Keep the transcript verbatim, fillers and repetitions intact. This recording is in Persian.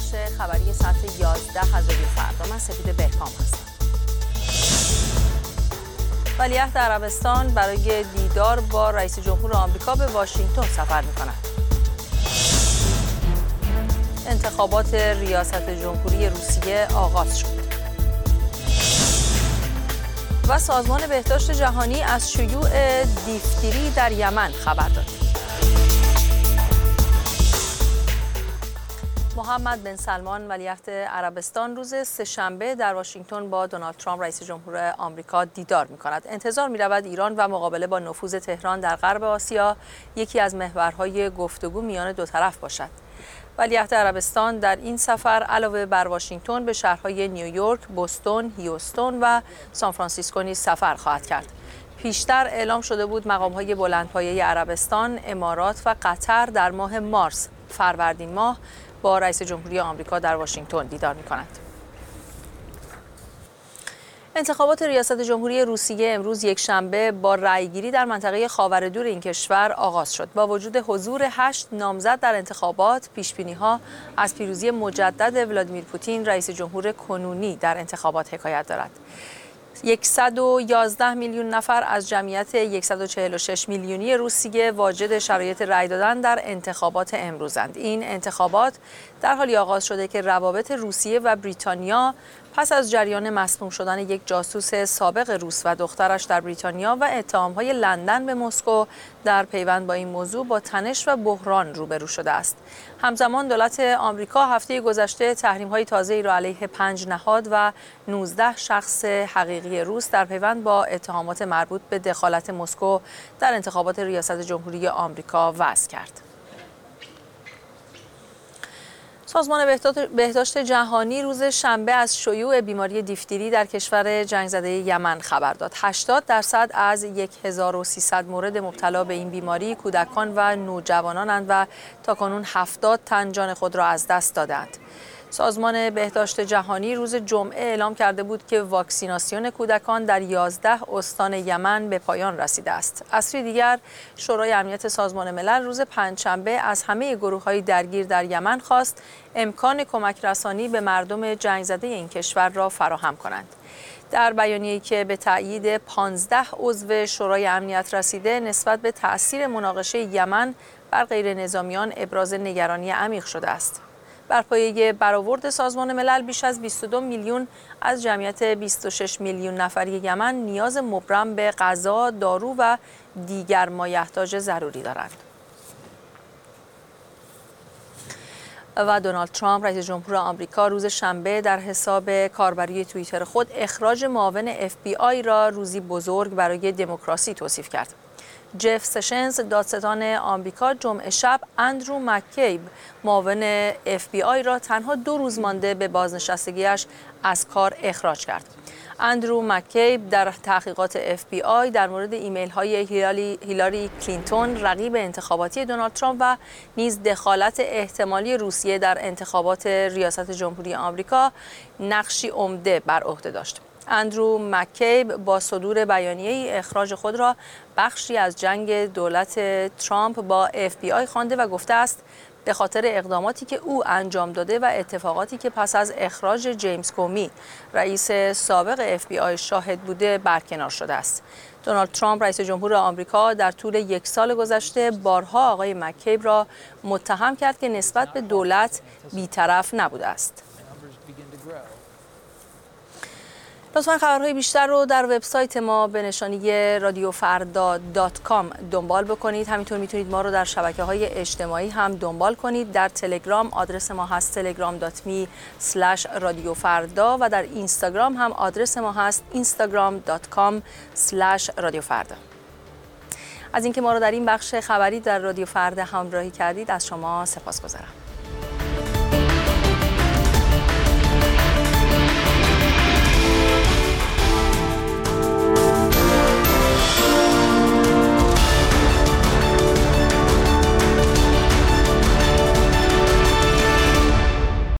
بخش خبری ساعت یازده از رادیو فردا. من سپید بهکام هستم. ولیعهد عربستان برای دیدار با رئیس جمهور آمریکا به واشنگتن سفر می‌کند. انتخابات ریاست جمهوری روسیه آغاز شد. و سازمان بهداشت جهانی از شیوع دیفتری در یمن خبر داد. محمد بن سلمان ولیعهد عربستان روز سه‌شنبه در واشنگتن با دونالد ترامپ رئیس جمهور آمریکا دیدار می‌کند. انتظار می‌رود ایران و مقابله با نفوذ تهران در غرب آسیا یکی از محورهای گفتگو میان دو طرف باشد. ولیعهد عربستان در این سفر علاوه بر واشنگتن به شهرهای نیویورک، بوستون، هیوستون و سانفرانسیسکو نیز سفر خواهد کرد. پیشتر اعلام شده بود مقام‌های بلندپایه عربستان، امارات و قطر در ماه مارس فروردین ماه با رئیس جمهوری آمریکا در واشنگتن دیدار می‌کنند. انتخابات ریاست جمهوری روسیه امروز یکشنبه با رأیگیری در منطقه خاورمیانه این کشور آغاز شد. با وجود حضور هشت نامزد در انتخابات، پیش‌بینی‌ها از پیروزی مجدد ولادیمیر پوتین رئیس جمهور کنونی در انتخابات حکایت دارد. صد و یازده میلیون نفر از جمعیت صد و چهل و شش میلیونی روسیه واجد شرایط رأی دادن در انتخابات امروزند. این انتخابات در حالی آغاز شده که روابط روسیه و بریتانیا پس از جریان مسموم شدن یک جاسوس سابق روس و دخترش در بریتانیا و اتهام‌های لندن به مسکو در پیوند با این موضوع با تنش و بحران روبرو شده است. همزمان دولت آمریکا هفته گذشته تحریم‌های تازه‌ای را علیه پنج نهاد و نوزده شخص حقیقی روس در پیوند با اتهامات مربوط به دخالت مسکو در انتخابات ریاست جمهوری آمریکا وضع کرد. سازمان بهداشت جهانی روز شنبه از شیوع بیماری دیفتری در کشور جنگ زده یمن خبر داد. هشتاد درصد از هزار و سیصد مورد مبتلا به این بیماری کودکان و نوجوانانند و تاکنون هفتاد تن جان خود را از دست دادند. سازمان بهداشت جهانی روز جمعه اعلام کرده بود که واکسیناسیون کودکان در یازده استان یمن به پایان رسیده است. از سوی دیگر شورای امنیت سازمان ملل روز پنجشنبه از همه گروه‌های درگیر در یمن خواست امکان کمک رسانی به مردم جنگ زده این کشور را فراهم کنند. در بیانیه‌ای که به تأیید پانزده عضو شورای امنیت رسیده نسبت به تأثیر مناقشه یمن بر غیر نظامیان ابراز نگرانی عمیق شده است. بر پایه برآورد سازمان ملل بیش از بیست و دو میلیون از جمعیت بیست و شش میلیون نفری یمن نیاز مبرم به غذا، دارو و دیگر مایحتاج ضروری دارند. و دونالد ترامپ رئیس جمهور آمریکا روز شنبه در حساب کاربری توییتر خود اخراج معاون اف بی آی را روزی بزرگ برای دموکراسی توصیف کرد. جف سشنز دادستان آمریکا جمعه شب اندرو مککیب معاون اف بی آی را تنها دو روز مانده به بازنشستگیش از کار اخراج کرد. اندرو مککیب در تحقیقات اف بی آی در مورد ایمیل های هیلاری, هیلاری کلینتون رقیب انتخاباتی دونالد ترامپ و نیز دخالت احتمالی روسیه در انتخابات ریاست جمهوری آمریکا نقشی عمده بر عهده داشت. اندرو مککیب با صدور بیانیه اخراج خود را بخشی از جنگ دولت ترامپ با اف بی آی خوانده و گفته است به خاطر اقداماتی که او انجام داده و اتفاقاتی که پس از اخراج جیمز کومی رئیس سابق اف بی آی شاهد بوده برکنار شده است. دونالد ترامپ رئیس جمهور آمریکا در طول یک سال گذشته بارها آقای مککیب را متهم کرد که نسبت به دولت بی‌طرف نبوده است. لطفاً خبرهای بیشتر رو در وبسایت ما به نشانی رادیو فردا دات کام دنبال بکنید. همینطور میتونید ما رو در شبکه‌های اجتماعی هم دنبال کنید. در تلگرام آدرس ما هست تلگرام دات می اسلش رادیو فردا و در اینستاگرام هم آدرس ما هست اینستاگرام دات کام اسلش رادیو فردا. از اینکه ما رو در این بخش خبری در رادیو فردا همراهی کردید از شما سپاسگزارم.